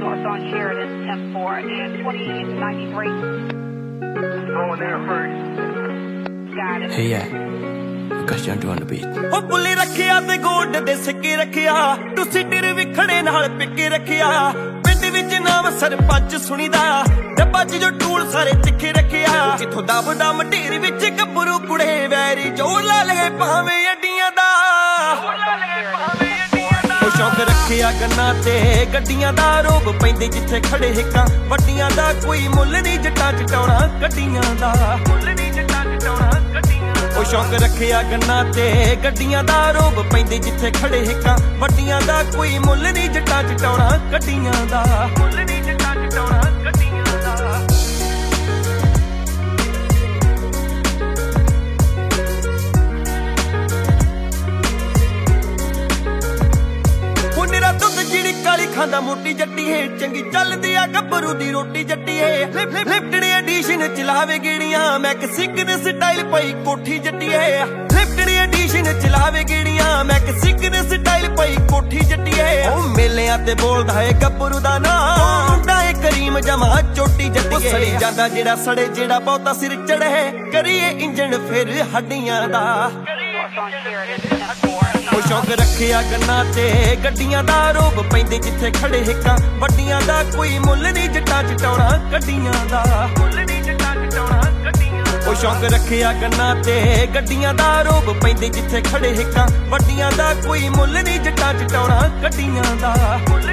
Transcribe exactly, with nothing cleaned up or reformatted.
north on Sheridan, ten four and twenty ninety-three. Going there first. Got it. Hey, yeah. Question to on the beat. हो बुली रखिया ते गोड दे सिक्के रखिया तू सिटर विखड़े नाल पिक्के रखिया पिंड विच नाम सरपंच सुनीदा डब्बा च जो टूल सारे तिखे रखिया जिथों दब दम ढेर विच गब्बरू कुड़े वैरी जो ला लगे भावे अड्डियां दा ओ शौक रखिया गन्ना ते गड्डियां दा रोब पैंदे जिथे खड़े हिक्का वड्डियां दा कोई मुੱਲ नहीं जट्टां चटाउणा गड्डियां दा मुੱਲ नहीं जट्टां चटाउणा गड्डियां ओ शौक रखिया गन्ना ते गड्डियां दा रोब पैंदे जिथे खड़े हिक्का वड्डियां दा कोई मुੱਲ नहीं जट्टां चटाउणा गड्डियां दा मुੱਲ नहीं जट्टां चटाउणा गड्डियां दा काली खांदा मोटी जट्टी है चंगी चलदी आ गब्बरू दी रोटी जट्टी है लिफ्टड एडिशन चलावे गेड़ियां मैक्सिक दे स्टाइल पई कोठी जट्टी है लिफ्टड एडिशन चलावे गेड़ियां मैक्सिक दे स्टाइल पई कोठी जट्टी है ओ मेलियां ते बोलदा है गब्बरू दा नाम मुंडा ए करीम जमा चोटी जट्टी है सड़ी जांदा जेड़ा सड़े जेड़ा बहुता सिर चढ़े करिए इंजन फिर हड्डियां दा ओ शौक रखिया गन्ना ते गड्डियां दा रोब पैंदे जिथे खड़े हिक्का वड्डियां दा कोई मुੱਲ नहीं जट्टां चटाउणा गड्डियां दा मुੱਲ नहीं जट्टां चटाउणा गड्डियां ओ शौक रखिया गन्ना ते गड्डियां दा रोब पैंदे जिथे खड़े हिक्का वड्डियां दा कोई मुੱਲ नहीं जट्टां चटाउणा गड्डियां दा